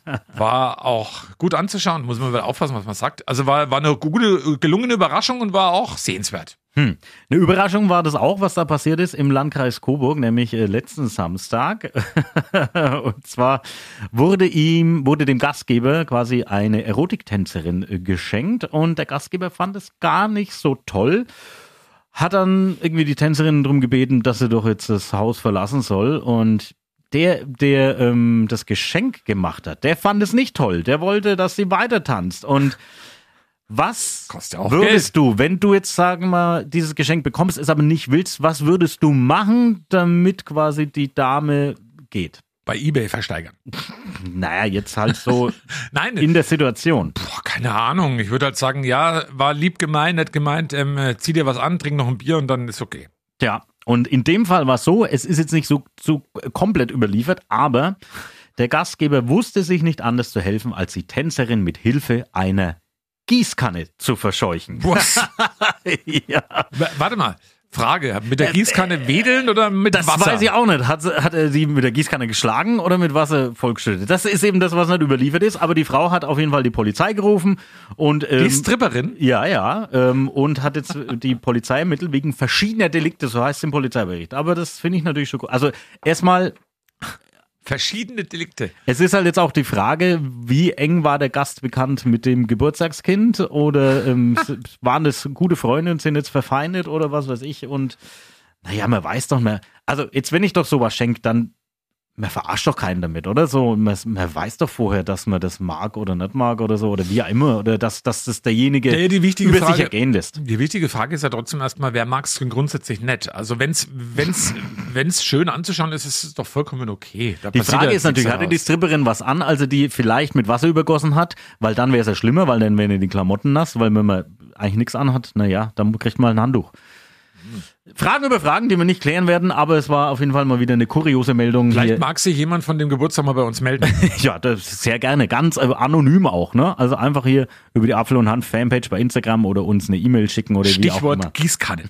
war auch gut anzuschauen. Muss man wieder aufpassen, was man sagt. Also war, war eine gute, gelungene Überraschung und war auch sehenswert. Hm. Eine Überraschung war das auch, was da passiert ist im Landkreis Coburg, nämlich äh, letzten Samstag. Und zwar wurde ihm, wurde dem Gastgeber quasi eine Erotiktänzerin äh, geschenkt und der Gastgeber fand es gar nicht so toll. Hat dann irgendwie die Tänzerin darum gebeten, dass sie doch jetzt das Haus verlassen soll und der, der ähm, das Geschenk gemacht hat, der fand es nicht toll. Der wollte, dass sie weiter tanzt und was Kostet auch würdest Geld. du, wenn du jetzt, sagen wir mal, dieses Geschenk bekommst, es aber nicht willst, was würdest du machen, damit quasi die Dame geht? Bei eBay versteigern. Naja, jetzt halt so Nein, in der Situation. boah, keine Ahnung. Ich würde halt sagen, ja, war lieb gemeint, nett gemeint, ähm, zieh dir was an, trink noch ein Bier und dann ist okay. Ja, und in dem Fall war es so, es ist jetzt nicht so, so komplett überliefert, aber der Gastgeber wusste sich nicht anders zu helfen, als die Tänzerin mit Hilfe einer Gießkanne zu verscheuchen. Was? Ja. W- Warte mal, Frage, mit der Gießkanne wedeln oder mit Das Wasser? weiß ich auch nicht. Hat, sie- hat er sie mit der Gießkanne geschlagen oder mit Wasser vollgeschüttet? Das ist eben das, was nicht überliefert ist. Aber die Frau hat auf jeden Fall die Polizei gerufen und ähm, Die Stripperin? ja, ja, ähm, und hat jetzt die Polizei ermittelt wegen verschiedener Delikte, so heißt es im Polizeibericht. Aber das finde ich natürlich schon gut. Also erstmal, Verschiedene Delikte. es ist halt jetzt auch die Frage, wie eng war der Gast bekannt mit dem Geburtstagskind oder ähm, s- waren das gute Freunde und sind jetzt verfeindet oder was weiß ich und naja, man weiß doch mehr. Also jetzt, wenn ich doch sowas schenke, dann man verarscht doch keinen damit, oder? So, man, man weiß doch vorher, dass man das mag oder nicht mag oder so oder wie auch immer oder dass, dass das derjenige Ja, die wichtige über Frage- sich ergehen lässt. Die wichtige Frage ist ja trotzdem erstmal, wer mag es denn grundsätzlich nett? Also wenn's, wenn's, wenn's schön anzuschauen ist, ist es doch vollkommen okay. Da Die passiert Frage ja ist natürlich, nichts hatte die daraus. Stripperin was an, also die vielleicht mit Wasser übergossen hat, weil dann wäre es ja schlimmer, weil dann wären ja die Klamotten nass, weil wenn man eigentlich nichts anhat, naja, dann kriegt man halt ein Handtuch. Fragen über Fragen, die wir nicht klären werden, aber es war auf jeden Fall mal wieder eine kuriose Meldung Vielleicht hier. mag sich jemand von dem Geburtstag mal bei uns melden. Ja, das sehr gerne, ganz äh, anonym auch, ne? Also einfach hier über die Apfel und Hand Fanpage bei Instagram oder uns eine E-Mail schicken oder wie auch immer. Stichwort Gießkanne.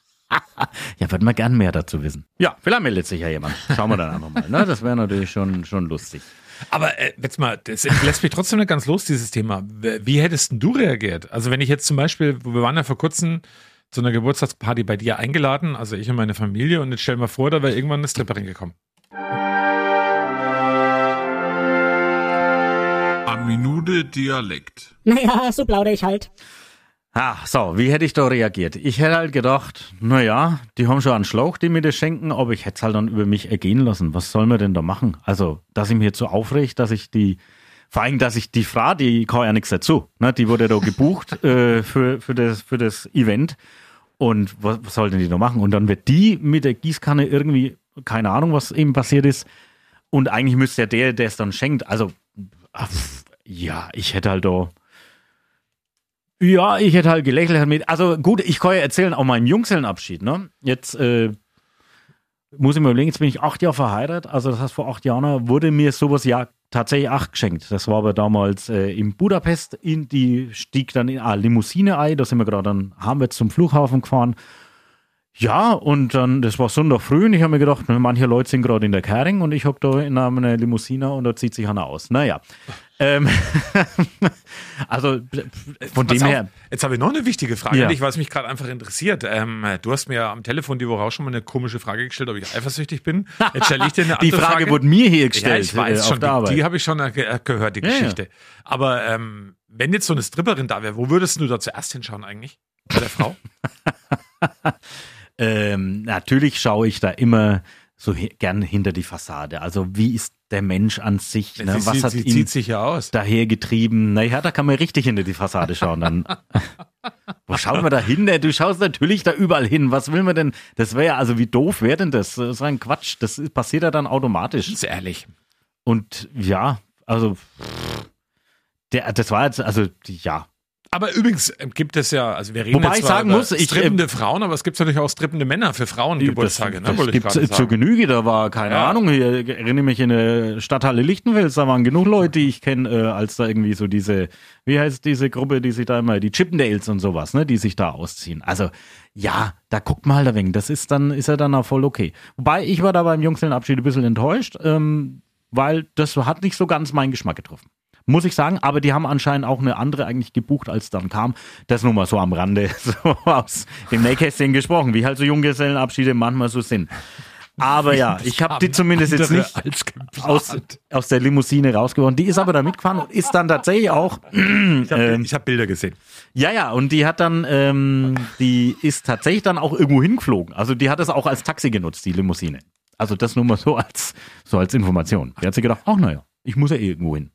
Ja, würden wir gern mehr dazu wissen. Ja, vielleicht meldet sich ja jemand. Schauen wir dann einfach mal, ne? Das wäre natürlich schon, schon lustig. Aber äh, jetzt mal, das lässt mich trotzdem nicht ganz los, dieses Thema. Wie hättest denn du reagiert? Also wenn ich jetzt zum Beispiel, wir waren ja vor kurzem zu einer Geburtstagsparty bei dir eingeladen, also ich und meine Familie, und jetzt stell mal vor, da wäre irgendwann eine Stripperin gekommen. Eine Minute Dialekt. Naja, so plaudere ich halt. Ah, so, wie hätte ich da reagiert? Ich hätte halt gedacht, naja, die haben schon einen Schlauch, die mir das schenken, aber ich hätte es halt dann über mich ergehen lassen. Was soll man denn da machen? Also, dass ich mich jetzt so aufregt, dass ich die, vor allem, dass ich die Frau, die kann ja nichts dazu. Ne? Die wurde da gebucht äh, für, für, das, für das Event. Und was, was soll denn die da machen? Und dann wird die mit der Gießkanne irgendwie, keine Ahnung, was eben passiert ist. Und eigentlich müsste ja der, der es dann schenkt, also, ach, ja, ich hätte halt da, ja, ich hätte halt gelächelt mit, also gut, ich kann ja erzählen, auch meinem Jungsellenabschied, ne? Jetzt, äh, muss ich mir überlegen, jetzt bin ich acht Jahre verheiratet, also das heißt, vor acht Jahren wurde mir sowas ja tatsächlich auch geschenkt. Das war aber damals äh, in Budapest, in die stieg dann in eine Limousine ein, da sind wir gerade dann, haben wir zum Flughafen gefahren. Ja, und dann, das war Sonntag früh und ich habe mir gedacht, manche Leute sind gerade in der Käring und ich hocke da in einer Limousine und da zieht sich einer aus. Naja. ähm, also von Pass dem auf, her. Jetzt habe ich noch eine wichtige Frage Ja. an dich, was mich gerade einfach interessiert. Ähm, du hast mir am Telefon die Woche auch schon mal eine komische Frage gestellt, ob ich eifersüchtig bin. Jetzt stelle ich dir eine andere Die Frage Frage. wurde mir hier Ja, gestellt. ich weiß äh, schon, auf der die, Arbeit. die habe ich schon äh, gehört, die Ja, ja. Geschichte. Aber ähm, wenn jetzt so eine Stripperin da wäre, wo würdest du da zuerst hinschauen eigentlich? Bei der Frau? Ähm, natürlich schaue ich da immer so hi- gern hinter die Fassade. Also wie ist der Mensch an sich? Ne? sie Was sie, hat sie ihn zieht sich ja aus. dahergetrieben? Naja, da kann man richtig hinter die Fassade schauen. Dann. Wo schauen wir da hin? Du schaust natürlich da überall hin. Was will man denn? Das wäre ja, also wie doof wäre denn das? Das ist ein Quatsch. Das ist, passiert ja dann automatisch. Ist ehrlich. Und ja, also der, das war jetzt, also ja. Aber übrigens äh, gibt es ja, also wir reden Wobei jetzt ich zwar sagen über muss, ich, strippende Frauen, aber es gibt natürlich auch strippende Männer für Frauengeburtstage, Das, ne, wollte das ich gibt's gerade zur sagen. Genüge, da war, keine Ja. Ahnung, hier ich erinnere mich in der Stadthalle Lichtenfels, da waren genug Leute, die ich kenne, äh, als da irgendwie so diese, wie heißt diese Gruppe, die sich da immer, die Chippendales und sowas, ne, die sich da ausziehen. Also, ja, da guckt mal da wegen, das ist dann, ist ja dann auch voll okay. Wobei, ich war da beim Junggesellenabschied ein bisschen enttäuscht, ähm, weil das hat nicht so ganz meinen Geschmack getroffen. Muss ich sagen, aber die haben anscheinend auch eine andere eigentlich gebucht, als dann kam. Das nur mal so am Rande, so aus dem Nähkästchen gesprochen, wie halt so Junggesellenabschiede manchmal so sind. Aber ja, ich habe die zumindest jetzt nicht als aus, aus der Limousine rausgeworfen. Die ist aber da mitgefahren und ist dann tatsächlich auch, Ich habe ähm, hab Bilder gesehen. ja, ja, und die hat dann, ähm, die ist tatsächlich dann auch irgendwo hingeflogen. Also die hat es auch als Taxi genutzt, die Limousine. Also das nur mal so als, so als Information. Die hat sich gedacht, ach naja, ich muss ja eh irgendwo hin.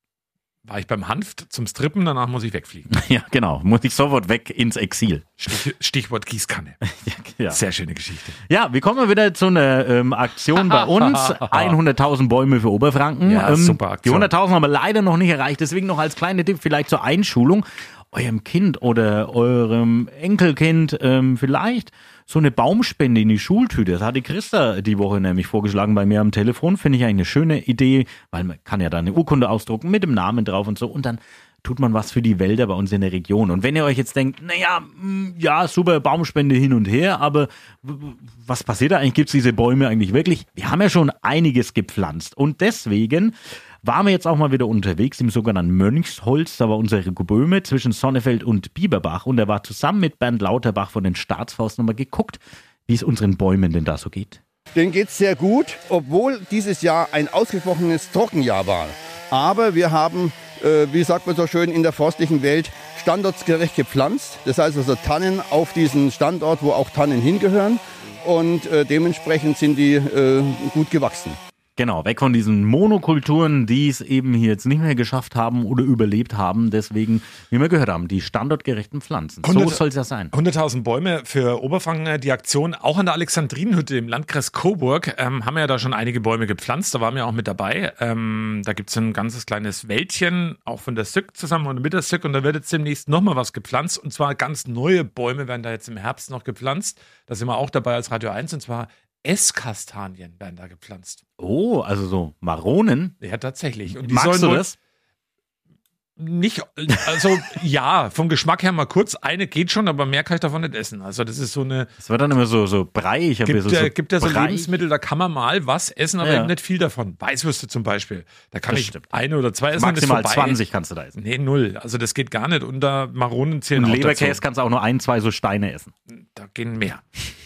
War ich beim Hanft zum Strippen, danach muss ich wegfliegen. Ja, genau. Muss ich sofort weg ins Exil. Stich, Stichwort Gießkanne. Ja, Sehr schöne Geschichte. ja wir kommen wieder zu einer ähm, Aktion bei uns. hunderttausend Bäume für Oberfranken. Ja, ähm, super Aktion. Die hunderttausend haben wir leider noch nicht erreicht. Deswegen noch als kleiner Tipp vielleicht zur Einschulung. Eurem Kind oder eurem Enkelkind ähm, vielleicht so eine Baumspende in die Schultüte. Das hat die Christa die Woche nämlich vorgeschlagen bei mir am Telefon. Finde ich eigentlich eine schöne Idee, weil man kann ja da eine Urkunde ausdrucken mit dem Namen drauf und so. Und dann tut man was für die Wälder bei uns in der Region. Und wenn ihr euch jetzt denkt, naja, mh, ja, super Baumspende hin und her, aber w- w- was passiert da eigentlich? Gibt es diese Bäume eigentlich wirklich? Wir haben ja schon einiges gepflanzt. Und deswegen waren wir jetzt auch mal wieder unterwegs im sogenannten Mönchsholz. Da war unsere Böhme zwischen Sonnefeld und Bieberbach. Und er war zusammen mit Bernd Lauterbach von den Staatsforsten nochmal geguckt, wie es unseren Bäumen denn da so geht. Denen geht es sehr gut, obwohl dieses Jahr ein ausgesprochenes Trockenjahr war. Aber wir haben, äh, wie sagt man so schön, in der forstlichen Welt standortsgerecht gepflanzt. Das heißt also Tannen auf diesen Standort, wo auch Tannen hingehören. Und äh, dementsprechend sind die äh, gut gewachsen. Genau, weg von diesen Monokulturen, die es eben hier jetzt nicht mehr geschafft haben oder überlebt haben. Deswegen, wie wir gehört haben, die standortgerechten Pflanzen. So soll es ja sein. hunderttausend Bäume für Oberfranken, die Aktion auch an der Alexandrinenhütte im Landkreis Coburg, ähm, haben ja da schon einige Bäume gepflanzt, da waren wir auch mit dabei. Ähm, da gibt es ein ganzes kleines Wäldchen, auch von der S Ü C zusammen und mit der S Ü C, und da wird jetzt demnächst nochmal was gepflanzt, und zwar ganz neue Bäume werden da jetzt im Herbst noch gepflanzt. Da sind wir auch dabei als Radio eins, und zwar Esskastanien werden da gepflanzt. Oh, also so Maronen. Ja, tatsächlich. Und die Magst sollen du wohl das? Nicht, also ja, vom Geschmack her mal kurz, eine geht schon, aber mehr kann ich davon nicht essen. Also das ist so eine, Das wird dann immer so, so breiig. gibt, so, ja, so gibt ja so breich. Lebensmittel, da kann man mal was essen, aber Ja. eben nicht viel davon. Weißwürste zum Beispiel, da kann Das ich stimmt. eine oder zwei essen, dann ist Maximal vorbei. zwanzig kannst du da essen. Nee, null. Also das geht gar nicht. Und da Maronen zählen Und auch Leberkäse dazu. kannst du auch nur ein, zwei so Steine essen. Da gehen mehr.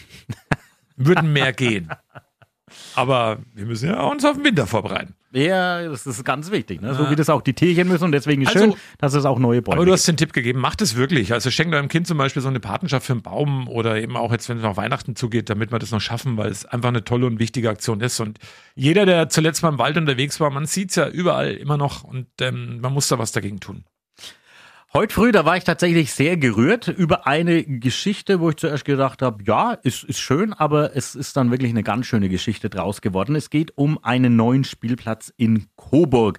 Würden mehr gehen. Aber wir müssen ja uns auf den Winter vorbereiten. Ja, das ist ganz wichtig. Ne? So wie das auch die Tierchen müssen. Und deswegen ist Also- schön, dass es auch neue Bäume Aber du hast gibt. den Tipp gegeben, macht es wirklich. Also schenkt eurem Kind zum Beispiel so eine Patenschaft für einen Baum oder eben auch jetzt, wenn es noch Weihnachten zugeht, damit wir das noch schaffen, weil es einfach eine tolle und wichtige Aktion ist. Und jeder, der zuletzt mal im Wald unterwegs war, man sieht es ja überall immer noch, und ähm, man muss da was dagegen tun. Heute früh, da war ich tatsächlich sehr gerührt über eine Geschichte, wo ich zuerst gedacht habe, ja, ist, ist schön, aber es ist dann wirklich eine ganz schöne Geschichte draus geworden. Es geht um einen neuen Spielplatz in Coburg.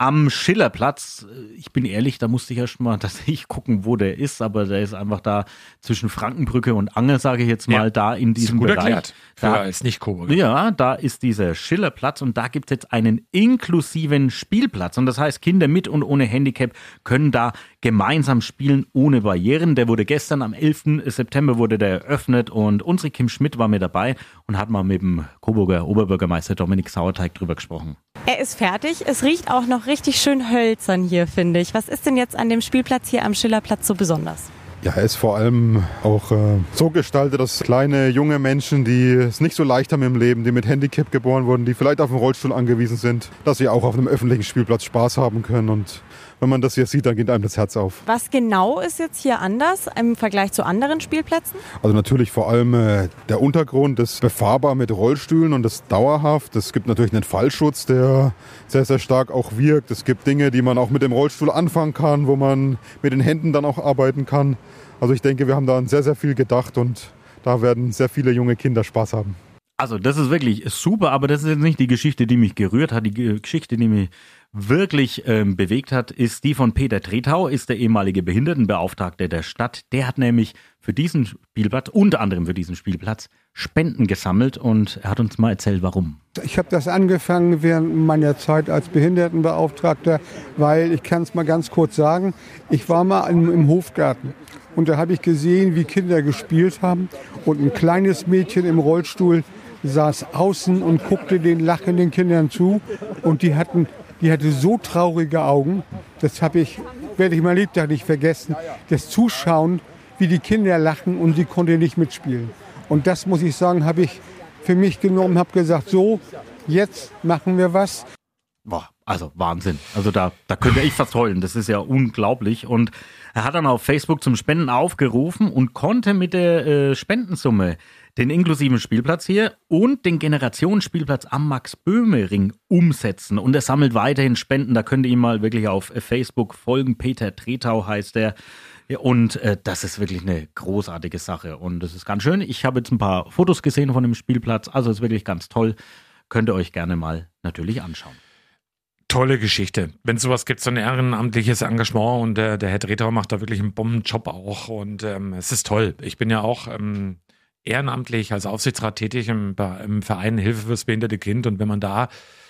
am Schillerplatz. Ich bin ehrlich, da musste ich erst mal tatsächlich gucken, wo der ist, aber der ist einfach da zwischen Frankenbrücke und Angel, sage ich jetzt mal, ja, da in diesem gut Bereich. Erklärt. Für Da als Nicht-Coburger. Ja, da ist dieser Schillerplatz und da gibt es jetzt einen inklusiven Spielplatz. Und das heißt, Kinder mit und ohne Handicap können da gemeinsam spielen, ohne Barrieren. Der wurde gestern am elften September wurde der eröffnet und unsere Kim Schmidt war mit dabei und hat mal mit dem Coburger Oberbürgermeister Dominik Sauerteig drüber gesprochen. Er ist fertig. Es riecht auch noch richtig schön hölzern hier, finde ich. Was ist denn jetzt an dem Spielplatz hier am Schillerplatz so besonders? Ja, er ist vor allem auch äh, so gestaltet, dass kleine, junge Menschen, die es nicht so leicht haben im Leben, die mit Handicap geboren wurden, die vielleicht auf den Rollstuhl angewiesen sind, dass sie auch auf einem öffentlichen Spielplatz Spaß haben können. Und wenn man das hier sieht, dann geht einem das Herz auf. Was genau ist jetzt hier anders im Vergleich zu anderen Spielplätzen? Also natürlich vor allem äh, der Untergrund ist befahrbar mit Rollstühlen und das ist dauerhaft. Es gibt natürlich einen Fallschutz, der sehr, sehr stark auch wirkt. Es gibt Dinge, die man auch mit dem Rollstuhl anfangen kann, wo man mit den Händen dann auch arbeiten kann. Also ich denke, wir haben da an sehr, sehr viel gedacht und da werden sehr viele junge Kinder Spaß haben. Also das ist wirklich super, aber das ist jetzt nicht die Geschichte, die mich gerührt hat. Die Geschichte, die mich wirklich ähm, bewegt hat, ist die von Peter Tretau, ist der ehemalige Behindertenbeauftragte der Stadt. Der hat nämlich für diesen Spielplatz, unter anderem für diesen Spielplatz, Spenden gesammelt und er hat uns mal erzählt, warum. Ich habe das angefangen während meiner Zeit als Behindertenbeauftragter, weil, ich kann es mal ganz kurz sagen, ich war mal im, im Hofgarten. Und da habe ich gesehen, wie Kinder gespielt haben. Und ein kleines Mädchen im Rollstuhl saß außen und guckte den lachenden Kindern zu. Und die hatten, die hatte so traurige Augen. Das habe ich, werde ich mein Lebtag nicht vergessen. Das Zuschauen, wie die Kinder lachen und sie konnte nicht mitspielen. Und das, muss ich sagen, habe ich für mich genommen, habe gesagt, so, jetzt machen wir was. Boah, also Wahnsinn. Also da, da könnte ich fast heulen. Das ist ja unglaublich. Und er hat dann auf Facebook zum Spenden aufgerufen und konnte mit der äh, Spendensumme den inklusiven Spielplatz hier und den Generationsspielplatz am Max-Böhme-Ring umsetzen. Und er sammelt weiterhin Spenden. Da könnt ihr ihm mal wirklich auf Facebook folgen. Peter Tretau heißt er. Ja, und äh, das ist wirklich eine großartige Sache. Und das ist ganz schön. Ich habe jetzt ein paar Fotos gesehen von dem Spielplatz. Also es ist wirklich ganz toll. Könnt ihr euch gerne mal natürlich anschauen. Tolle Geschichte. Wenn es sowas gibt, so ein ehrenamtliches Engagement und äh, der Herr Tretau macht da wirklich einen Bombenjob auch und ähm, es ist toll. Ich bin ja auch ähm, ehrenamtlich als Aufsichtsrat tätig im, im Verein Hilfe fürs behinderte Kind und wenn man da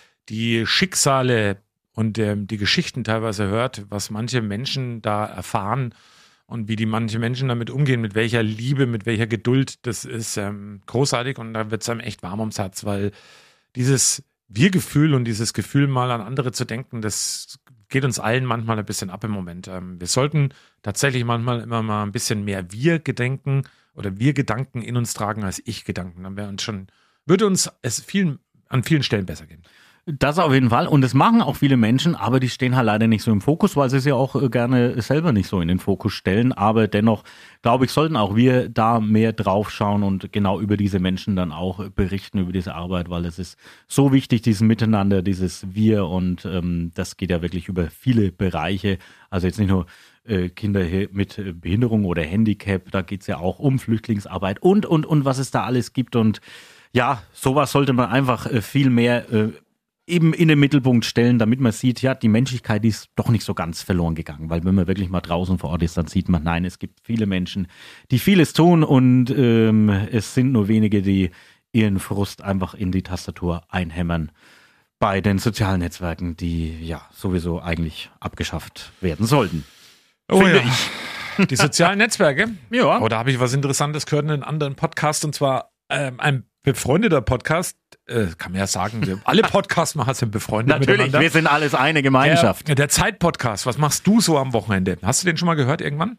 die Schicksale und ähm, die Geschichten teilweise hört, was manche Menschen da erfahren und wie die manche Menschen damit umgehen, mit welcher Liebe, mit welcher Geduld, das ist ähm, großartig und da wird es einem echt warm ums Herz, weil dieses Wir-Gefühl und dieses Gefühl, mal an andere zu denken, das geht uns allen manchmal ein bisschen ab im Moment. Wir sollten tatsächlich manchmal immer mal ein bisschen mehr Wir-Gedenken oder Wir-Gedanken in uns tragen als Ich-Gedanken. Dann wäre uns schon, würde uns es vielen, an vielen Stellen besser gehen. Das auf jeden Fall. Und das machen auch viele Menschen, aber die stehen halt leider nicht so im Fokus, weil sie es ja auch gerne selber nicht so in den Fokus stellen. Aber dennoch, glaube ich, sollten auch wir da mehr drauf schauen und genau über diese Menschen dann auch berichten, über diese Arbeit, weil es ist so wichtig, dieses Miteinander, dieses Wir und ähm, das geht ja wirklich über viele Bereiche. Also jetzt nicht nur äh, Kinder mit Behinderung oder Handicap, da geht es ja auch um Flüchtlingsarbeit und, und, und was es da alles gibt. Und ja, sowas sollte man einfach äh, viel mehr äh, eben in den Mittelpunkt stellen, damit man sieht, ja, die Menschlichkeit ist doch nicht so ganz verloren gegangen, weil wenn man wirklich mal draußen vor Ort ist, dann sieht man, nein, es gibt viele Menschen, die vieles tun und ähm, es sind nur wenige, die ihren Frust einfach in die Tastatur einhämmern bei den sozialen Netzwerken, die ja sowieso eigentlich abgeschafft werden sollten. Oh Finde ja. ich. Die sozialen Netzwerke? Ja. Oh, da habe ich was Interessantes gehört in einem anderen Podcast und zwar ähm, ein befreundeter Podcast, äh, kann man ja sagen, wir, alle Podcastmacher sind befreundet Natürlich, miteinander. wir sind alles eine Gemeinschaft. Der, der Zeit-Podcast, was machst du so am Wochenende? Hast du den schon mal gehört irgendwann?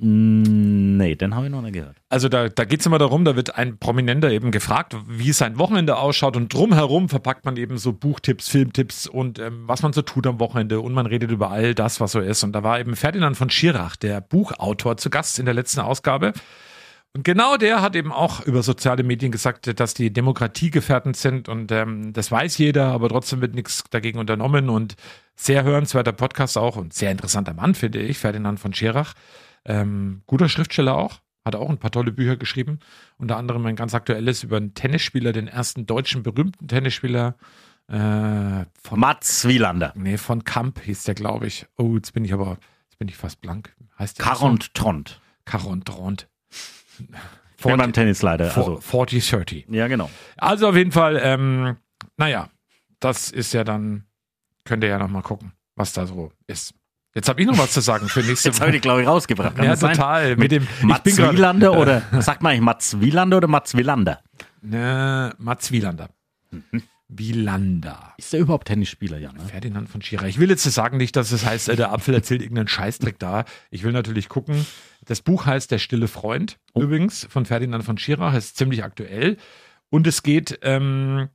Nee, den habe ich noch nicht gehört. Also da, da geht es immer darum, da wird ein Prominenter eben gefragt, wie sein Wochenende ausschaut und drumherum verpackt man eben so Buchtipps, Filmtipps und ähm, was man so tut am Wochenende und man redet über all das, was so ist. Und da war eben Ferdinand von Schirach, der Buchautor, zu Gast in der letzten Ausgabe. Und genau der hat eben auch über soziale Medien gesagt, dass die Demokratie gefährdend sind und ähm, das weiß jeder, aber trotzdem wird nichts dagegen unternommen und sehr hörenswerter Podcast auch und sehr interessanter Mann, finde ich, Ferdinand von Schirach. Ähm, guter Schriftsteller auch, hat auch ein paar tolle Bücher geschrieben, unter anderem ein ganz aktuelles über einen Tennisspieler, den ersten deutschen berühmten Tennisspieler, Äh, von Mats Wielander. Nee, von Kamp hieß der, glaube ich. Oh, jetzt bin ich aber, jetzt bin ich fast blank. Heißt der Caront Tront. Caront Tront. Ich bin beim Tennis leider. Also. vierzig dreißig. Ja, genau. Also auf jeden Fall, ähm, naja, das ist ja dann, könnt ihr ja nochmal gucken, was da so ist. Jetzt habe ich noch was zu sagen für nächste Woche. Jetzt habe ich die, glaube ich, rausgebracht. Kann ja, total. Mit, mit dem Mats Wielander oder, sagt man eigentlich Mats Wielander oder Mats Wielander? Ne, Mats Wielander. Mhm. Wielander. Ist der überhaupt Tennisspieler, ja? Ne? Ferdinand von Schirach. Ich will jetzt sagen nicht, dass es heißt, der Apfel erzählt irgendeinen Scheißdreck da. Ich will natürlich gucken. Das Buch heißt Der stille Freund, oh. übrigens, von Ferdinand von Schirach. Ist ziemlich aktuell. Und es geht ähm,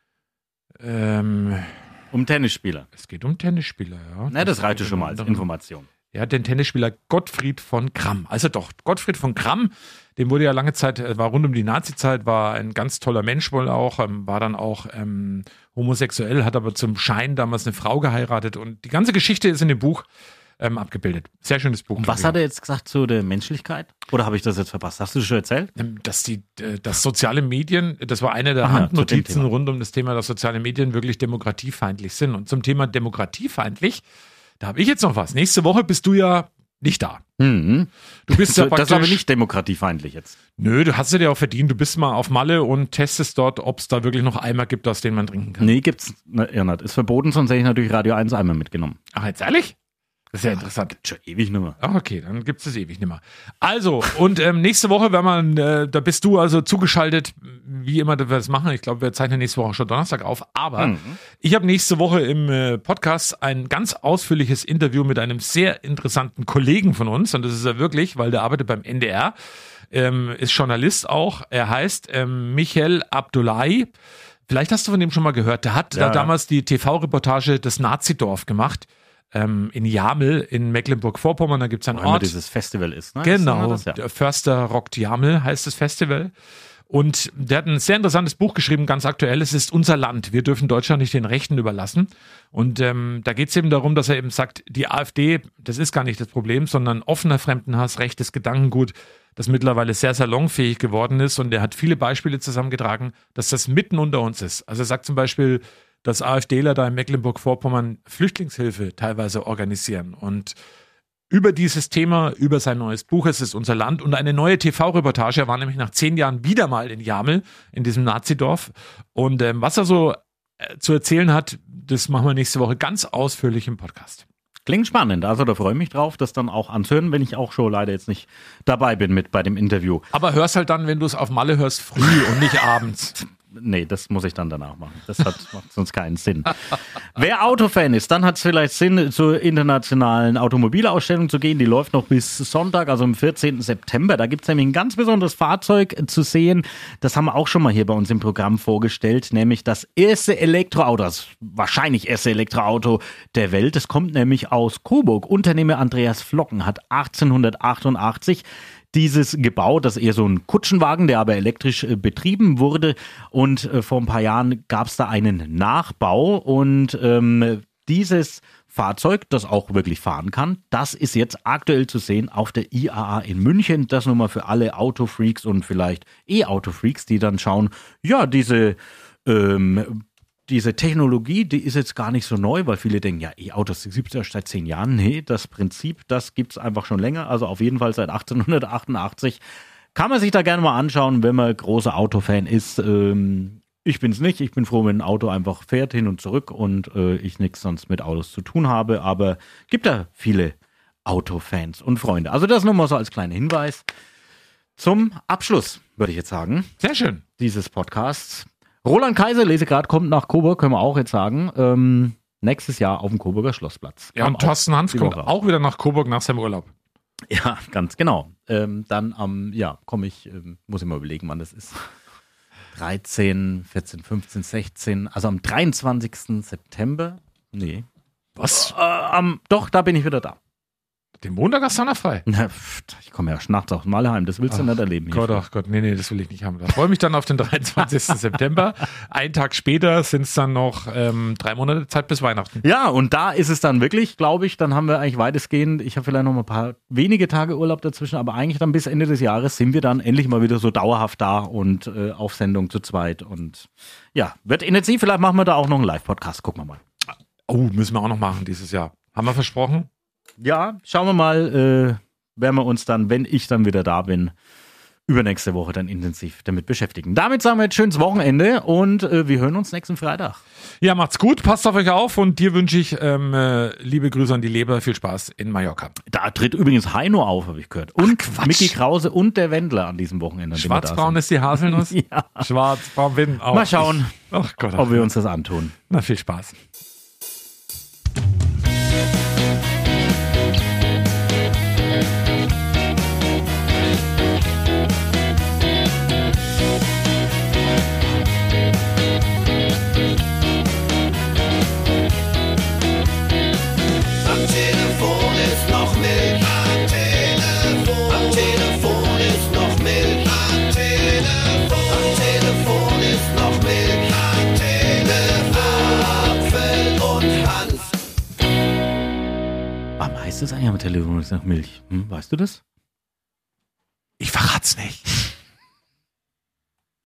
ähm, um Tennisspieler. Es geht um Tennisspieler, ja. Na, das, das reicht schon mal als Information. Ja, den Tennisspieler Gottfried von Kramm. Also doch, Gottfried von Kramm, dem wurde ja lange Zeit, war rund um die Nazi-Zeit, war ein ganz toller Mensch wohl auch, ähm, war dann auch ähm, homosexuell, hat aber zum Schein damals eine Frau geheiratet und die ganze Geschichte ist in dem Buch ähm, abgebildet. Sehr schönes Buch. Und was hat er jetzt gesagt zu der Menschlichkeit? Oder habe ich das jetzt verpasst? Hast du das schon erzählt? Dass die, dass soziale Medien, das war eine der Aha, Handnotizen rund um das Thema, dass soziale Medien wirklich demokratiefeindlich sind. Und zum Thema demokratiefeindlich, da habe ich jetzt noch was. Nächste Woche bist du ja nicht da. Mhm. Du bist ja praktisch, das ist aber nicht demokratiefeindlich jetzt. Nö, du hast es dir auch verdient. Du bist mal auf Malle und testest dort, ob es da wirklich noch Eimer gibt, aus denen man trinken kann. Nee, gibt's. Ja, das ist verboten, sonst hätte ich natürlich Radio eins Eimer mitgenommen. Ach, jetzt ehrlich? Das ist ja, ja interessant. Gibt's schon ewig nimmer. Ach, okay, dann gibt es das ewig nimmer. Also, und ähm, nächste Woche, wenn man, äh, da bist du also zugeschaltet, wie immer wir das machen. Ich glaube, wir zeichnen nächste Woche schon Donnerstag auf. Aber mhm. ich habe nächste Woche im äh, Podcast ein ganz ausführliches Interview mit einem sehr interessanten Kollegen von uns. Und das ist er wirklich, weil der arbeitet beim N D R, ähm, ist Journalist auch. Er heißt ähm, Michael Abdullahi. Vielleicht hast du von dem schon mal gehört. Der hat ja. da damals die T V-Reportage Das Nazidorf gemacht. Ähm, in Jamel in Mecklenburg-Vorpommern, da gibt es einen Wo Ort. dieses Festival ist, ne? Genau, das, ja. der Förster rockt Jamel heißt das Festival. Und der hat ein sehr interessantes Buch geschrieben, ganz aktuell. Es ist unser Land. Wir dürfen Deutschland nicht den Rechten überlassen. Und ähm, da geht es eben darum, dass er eben sagt, die AfD, das ist gar nicht das Problem, sondern offener Fremdenhass, rechtes Gedankengut, das mittlerweile sehr salonfähig geworden ist. Und er hat viele Beispiele zusammengetragen, dass das mitten unter uns ist. Also er sagt zum Beispiel, dass AfDler da in Mecklenburg-Vorpommern Flüchtlingshilfe teilweise organisieren. Und über dieses Thema, über sein neues Buch, Es ist unser Land, und eine neue T V-Reportage. Er war nämlich nach zehn Jahren wieder mal in Jamel, in diesem Nazidorf. Und ähm, was er so äh, zu erzählen hat, das machen wir nächste Woche ganz ausführlich im Podcast. Klingt spannend, also da freue ich mich drauf, das dann auch anzuhören, wenn ich auch schon leider jetzt nicht dabei bin mit bei dem Interview. Aber hörst halt dann, wenn du es auf Malle hörst, früh und nicht abends. Nee, das muss ich dann danach machen. Das hat, macht sonst keinen Sinn. Wer Autofan ist, dann hat es vielleicht Sinn, zur internationalen Automobilausstellung zu gehen. Die läuft noch bis Sonntag, also am vierzehnten September. Da gibt es nämlich ein ganz besonderes Fahrzeug zu sehen. Das haben wir auch schon mal hier bei uns im Programm vorgestellt, nämlich das erste Elektroauto, das wahrscheinlich erste Elektroauto der Welt. Das kommt nämlich aus Coburg. Unternehmer Andreas Flocken hat achtzehnhundertachtundachtzig dieses gebaut, das ist eher so ein Kutschenwagen, der aber elektrisch äh, betrieben wurde, und äh, vor ein paar Jahren gab es da einen Nachbau, und ähm, dieses Fahrzeug, das auch wirklich fahren kann, das ist jetzt aktuell zu sehen auf der I A A in München. Das nur mal für alle Autofreaks und vielleicht E-Autofreaks, die dann schauen, ja, diese ähm, Diese Technologie, die ist jetzt gar nicht so neu, weil viele denken, ja, E-Autos gibt es ja seit zehn Jahren. Nee, das Prinzip, das gibt es einfach schon länger. Also auf jeden Fall seit achtzehnhundertachtundachtzig. Kann man sich da gerne mal anschauen, wenn man großer Autofan ist. Ähm, ich bin's nicht. Ich bin froh, wenn ein Auto einfach fährt hin und zurück und äh, ich nichts sonst mit Autos zu tun habe. Aber gibt da viele Autofans und Freunde. Also das nur mal so als kleiner Hinweis. Zum Abschluss, würde ich jetzt sagen. Sehr schön. Dieses Podcasts. Roland Kaiser, lese gerade, kommt nach Coburg, können wir auch jetzt sagen. Ähm, nächstes Jahr auf dem Coburger Schlossplatz. Ja, und Thorsten Hans kommt auch wieder nach Coburg nach seinem Urlaub. Ja, ganz genau. Ähm, dann am, ja, komme ich, ähm, muss ich mal überlegen, wann das ist. dreizehn, vierzehn, fünfzehn, sechzehn, also am dreiundzwanzigsten September. Nee. Was? Äh, am, doch, da bin ich wieder da. Den Montag hast du noch frei. Na, pff, ich komme ja nachts aus Malheim, das willst du Ach, nicht erleben. Gott, ach Gott, nee, nee, das will ich nicht haben. Ich freue mich dann auf den dreiundzwanzigsten September. Einen Tag später sind es dann noch ähm, drei Monate Zeit bis Weihnachten. Ja, und da ist es dann wirklich, glaube ich, dann haben wir eigentlich weitestgehend, ich habe vielleicht noch mal ein paar wenige Tage Urlaub dazwischen, aber eigentlich dann bis Ende des Jahres sind wir dann endlich mal wieder so dauerhaft da und äh, auf Sendung zu zweit. Und ja, wird intensiv, vielleicht machen wir da auch noch einen Live-Podcast, gucken wir mal. Oh, müssen wir auch noch machen dieses Jahr. Haben wir versprochen? Ja, schauen wir mal, äh, werden wir uns dann, wenn ich dann wieder da bin, übernächste Woche dann intensiv damit beschäftigen. Damit sagen wir jetzt schönes Wochenende und äh, wir hören uns nächsten Freitag. Ja, macht's gut, passt auf euch auf und dir wünsche ich ähm, äh, liebe Grüße an die Leber, viel Spaß in Mallorca. Da tritt übrigens Heino auf, habe ich gehört. Und Ach, Micky Krause und der Wendler an diesem Wochenende. Schwarzbraun ist die Haselnuss? Ja. Schwarzbraun bin auch. Mal schauen, Ach Gott, ach ob wir uns das antun. Na, viel Spaß. Heißt das eigentlich am Telefon nach Milch? Hm, weißt du das? Ich verrat's nicht.